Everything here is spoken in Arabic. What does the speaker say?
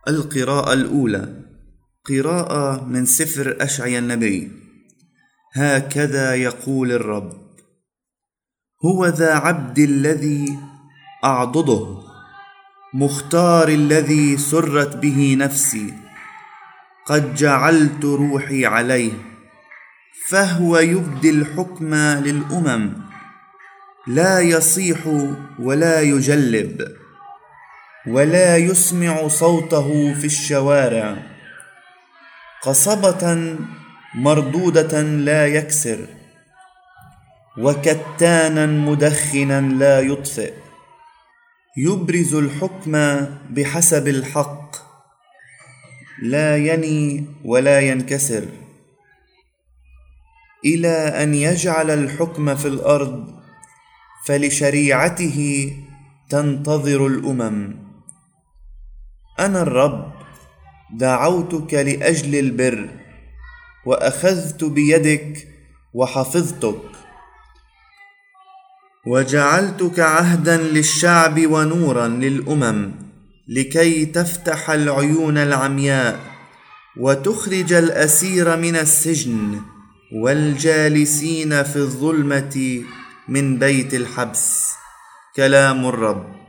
القراءة الأولى، قراءة من سفر أشعيا النبي. هكذا يقول الرب: هو ذا عبدي الذي أعضده، مختار الذي سرت به نفسي، قد جعلت روحي عليه، فهو يبدي الحكم للأمم، لا يصيح ولا يجلب، ولا يسمع صوته في الشوارع، قصبة مردودة لا يكسر، وكتانا مدخنا لا يطفئ، يبرز الحكم بحسب الحق، لا يني ولا ينكسر، إلى أن يجعل الحكم في الأرض، فلشريعته تنتظر الأمم. أنا الرب، دعوتك لأجل البر، وأخذت بيدك وحفظتك، وجعلتك عهدا للشعب ونورا للأمم، لكي تفتح العيون العمياء، وتخرج الأسير من السجن، والجالسين في الظلمة من بيت الحبس. كلام الرب.